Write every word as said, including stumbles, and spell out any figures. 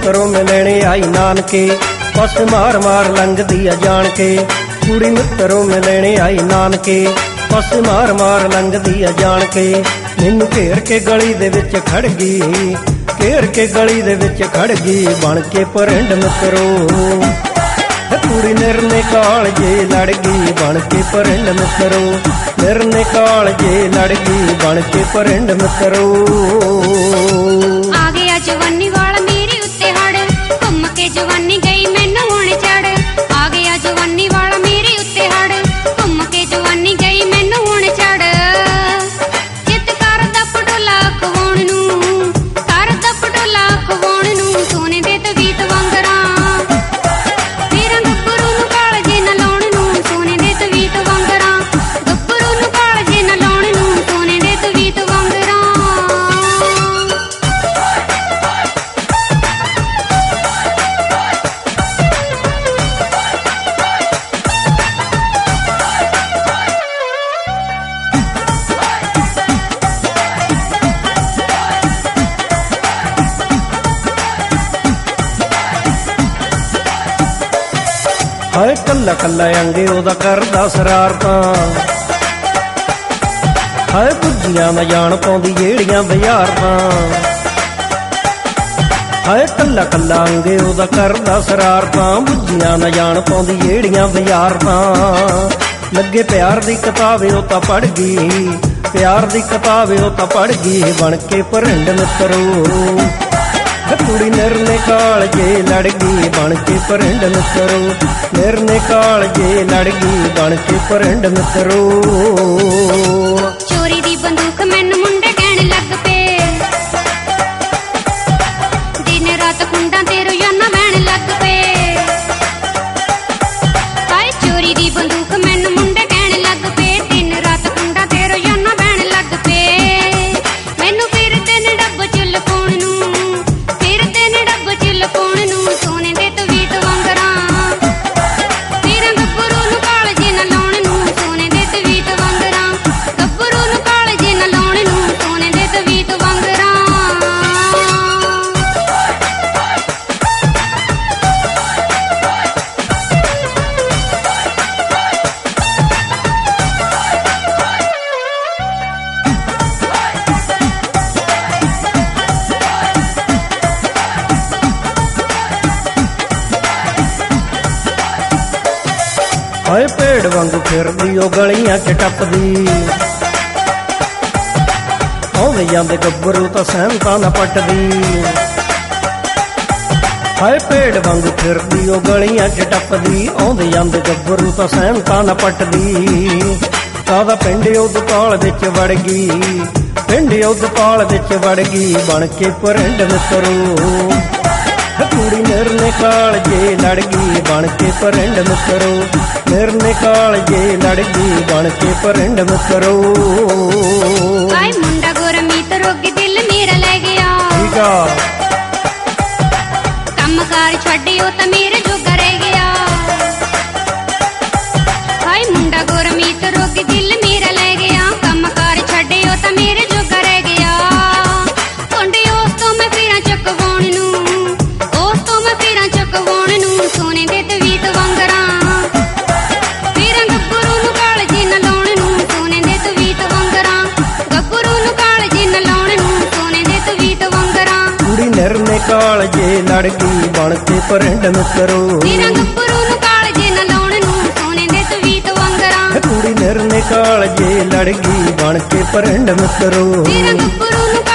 मित्रों मिलने आई नानके बस मार मार लंघदी आ जान के। कुड़ी मित्रों मिलने आई नानके बस मार मार लंघदी आ जान के। मैनू घेर के गली दे विच खड़ गई, घेर के गली दे विच खड़ गई बन के परिंड मित्रों। कुड़ी निरने काल जे लड़ गई बन के परिंड मित्रों, निरने काल जे लड़ गई बन के परिंड मित्रों। आ गया जवानी वाला मेरे उत्ते हड़, घुम के जवानी गई मैनू हुण चढ़। आ गया जवानी वाला मेरे उत्ते हड़, घुम के जवानी गई मैनू हुण चढ़। चित कर दा पटोला खवाउण नूं, कर दा पटोला खवाउण नूं सोने दे तवीत वांगरा। मेरा गब्बरू नूं काल जे ना लाउण नूं सोने दे तवीत वांगरा। गब्बरू नूं काल जे ना लाउण नूं सोने दे तवीत वांगरा। हाय कल्ला कल्ला अंगे ओदा करदा शरारतां, हाय भुज्जियां ना जान पाउंदी जेड़ियां बजारतां। हाय कल्ला कल्ला अंगे ओदा करदा शरारतां, भुज्जियां ना जान पाउंदी जेड़ियां बजारतां। लगे प्यार दी किताब ओ तां पढ़ गई, प्यार दी किताब ओ तां पढ़ गई बन के परिंड मित्रों। कुड़ी निरने काल जे लड़ गई बन के परिंड मित्रों, निरने काल जे लड़ गई बन के परिंड मित्रों। चोरी दी बंदूक मैनू मुंडे कहण लग पे, दिन रात कुंडा ते रोजाना बहन लग पे। हाय चोरी दी बंदूक मैनू मुंडे कहण लग पे, दिन रात कुंडा ते रोजाना बहन लग पे। मैनू फिर तेन डब्ब च लपाउण नूं, फिर तेन डब्ब च लपाउण नूं सोने दे तवीत वांगरा। मेरा गब्बरू नूं काल जे ना लाउण नूं सोने दे तवीत वांगरा। गब्बरू नूं काल जे ना लाउण नूं सोने दे तवीत वांगरा। हाय भेड़ वांगू फिरदी ओ गलियां च टपदी, आउंदे जांदे गब्बरू तां सहमतां ना पटदी। हाय भेड़ वांगू फिरदी ओ गलियां च टपदी, आउंदे जांदे गब्बरू तां सहमतां ना पटदी। तादा पिंड उदपाल विच वड़ गई, पिंड उदपाल विच वड़ गई बन के परिंड मित्रों। कुड़ी निरने काल जे लड़ गई बन के परिंड मित्रों, निरने काल जे लड़ गई बन के परिंड मित्रों। हाय मुंडा गुरमीत रोगी दिल मेरा ले गया, ठीक आ कम कार छड्डियो तां मेरे जोगा रह गया। हाय मुंडा गुरमीत रोगी दिल मेरा ले गया, कम कार छड्डियो तां मेरे जोगा रह गया। कुंडे उस तो मैं फिरां चकवाउण नूं, उस तो मैं फिरां चकवाउण नूं सोने दे तवीत वांगरा। मेरा गब्बरू नूं काल जे ना लाउण नूं सोने दे तवीत वांगरा। गब्बरू नूं काल जे ना लाउण नूं सोने दे तवीत वांगरा। कुड़ी निरने काल जे लड़ गई बन के परिंड मित्रों, मेरा गब्बरू नूं काल जे ना लाउण नूं सोने दे तवीत वांगरा। कुड़ी निरने काल जे लड़ गई बन के परिंड मित्रों। मेरा गब्बरू नूं